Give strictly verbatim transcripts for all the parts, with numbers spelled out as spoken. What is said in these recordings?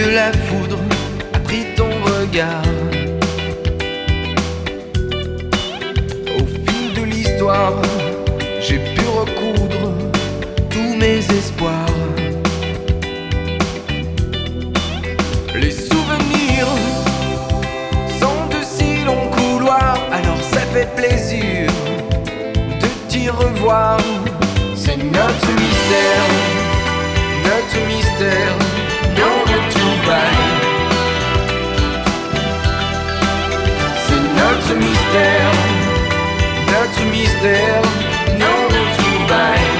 que la foudre a pris ton regard. Au fil de l'histoire, j'ai pu recoudre tous mes espoirs. Les souvenirs sont de si longs couloirs, alors ça fait plaisir de t'y revoir. C'est notre mystère, notre mystère, nos retrouvailles. C'est notre mystère, notre mystère, nos retrouvailles.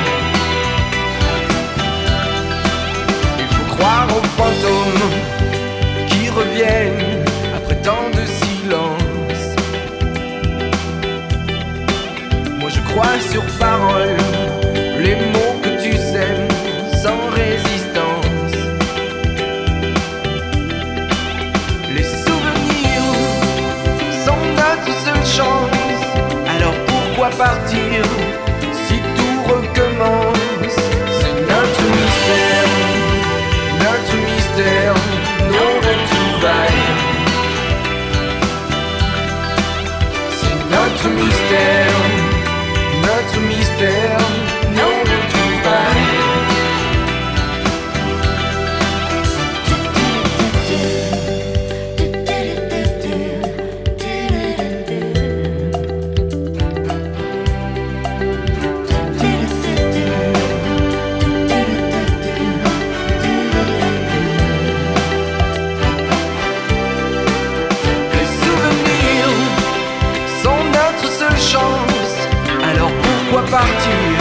Il faut croire aux fantômes qui reviennent après tant de silence. Moi je crois sur parole les mots que tu sèmes sans résistance. Les souvenirs sont notre seule chance, alors pourquoi partir si tout recommence? C'est notre mystère, notre mystère, nos retrouvailles. C'est notre mystère, notre mystère, nos retrouvailles. Les souvenirs sont notre seule chance, alors pourquoi partir